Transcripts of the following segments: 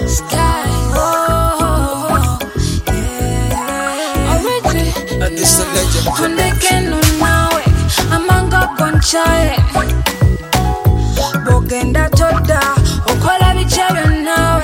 Sky. Oh, yeah. Already. This a legend. Ondekeno nawe amanga konchaye bogenda toda okola bichebyo nawe.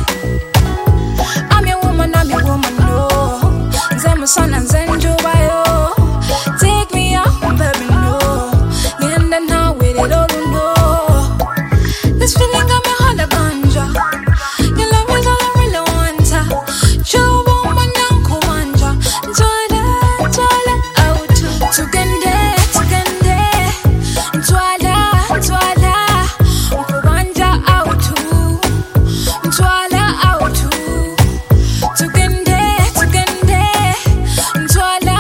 I'm your woman no. Nze musana nze njuba yo. Take me out baby no. Ngenda nawe lero luno. This feeling got me hard ganja. Your love is all I really want. Chuba mananko wanja. Twala out. Tugende. Twala. Ukubanja out. Twala out. Tugende. Twala.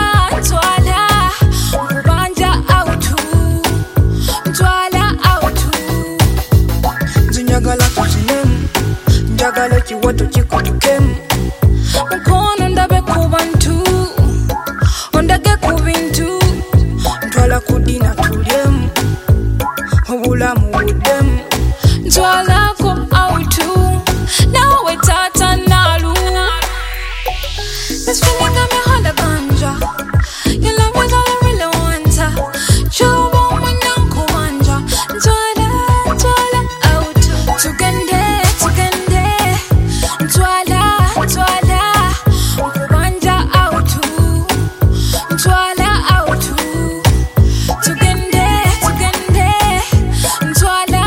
Ukubanja out. Twala out. Njagala tuzinemu. Njagala kiwato kikutukemu. Mukono ndabe ku bantu. Ondage ku bintu. Ntwala kudina tulyemu. Obulamu buddemu. Ntwalako autu. Nawe tata nalu. This feeling got me hard ganja. Your love is all I really want. Chuba mananko wanja. Ntwala out. Tugende. Ntwala. Ukubanja out. Ntwala out. Tugende. Ntwala.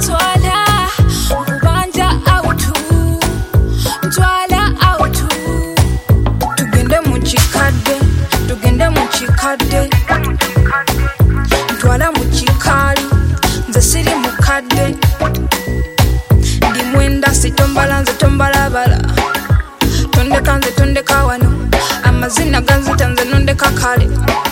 Ukubanja out. Ntwala out. Tugende mu kikadde. Ntwala mu kikaali. Nze siri mukadde. Ndi mwenda sitombala nze tombalabala. Tondeka nze tondeka wano. Amazina ganzita nze nondeka kale.